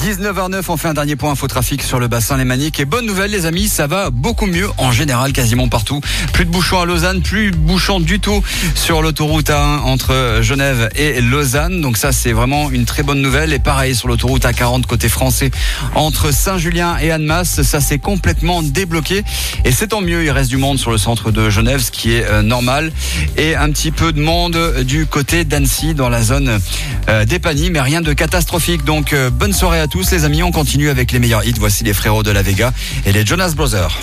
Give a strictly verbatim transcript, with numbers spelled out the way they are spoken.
dix-neuf heures neuf, on fait un dernier point infotrafic sur le bassin lémanique. Et bonne nouvelle les amis, ça va beaucoup mieux en général quasiment partout. Plus de bouchons à Lausanne, plus de bouchons du tout sur l'autoroute A un entre Genève et Lausanne. Donc ça c'est vraiment une très bonne nouvelle. Et pareil sur l'autoroute A quarante côté français entre Saint-Julien et Annemasse, ça s'est complètement débloqué. Et c'est tant mieux, il reste du monde sur le centre de Genève, ce qui est euh, normal. Et un petit peu de monde du côté d'Annecy dans la zone euh, d'Épagny, mais rien de catastrophique. Donc euh, bonne soirée à tous les amis, on continue avec les meilleurs hits. Voici les frérots de la Vega et les Jonas Brothers.